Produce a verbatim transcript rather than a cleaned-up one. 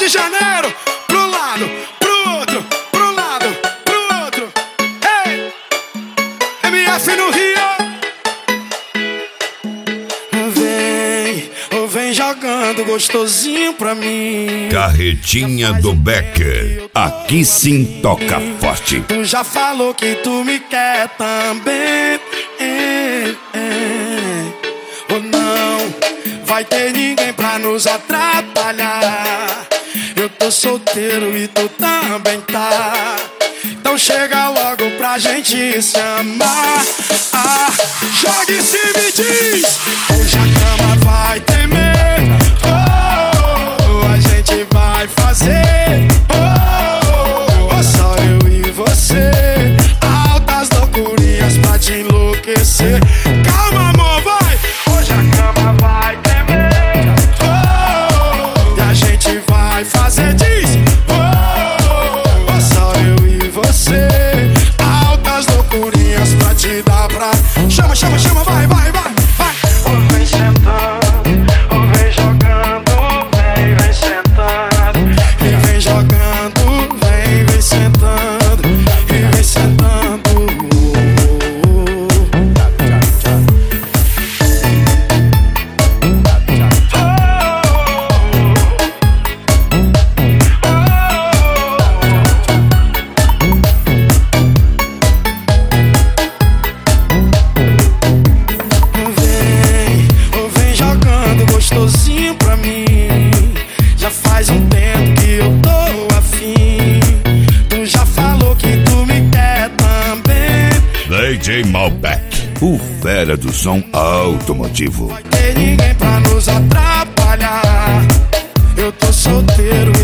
de Janeiro, pro lado, pro outro, pro lado, pro outro. Ei, M F no Rio. Vem, ou vem jogando gostosinho pra mim. Carretinha do Becker, aqui sim toca forte. Tu já falou que tu me quer também. É, é. Ou não vai ter ninguém pra nos atrapalhar. Eu tô solteiro e tu também tá. Então chega logo pra gente se amar. Ah, joga em cima e diz: hoje a cama vai tremer. Oh, a gente vai fazer. Oh, oh, só eu e você. Altas loucurinhas pra te enlouquecer. Calma, amor, vai. Hoje a cama vai tremer. Oh, e a gente vai fazer. Diz: oh, oh, só eu e você. Altas loucurinhas pra te dar pra. Chama, chama, chama, vai, vai, vai, vai. Oh, vem sentando, oh, vem jogando, vem, vem sentando. E vem jogando, vem, vem sentando. E vem sentando. Gostosinho pra mim. Já faz um tempo que eu tô afim. Tu já falou que tu me quer também. D J Malbec, o fera do som automotivo. Vai ter ninguém pra nos atrapalhar. Eu tô solteiro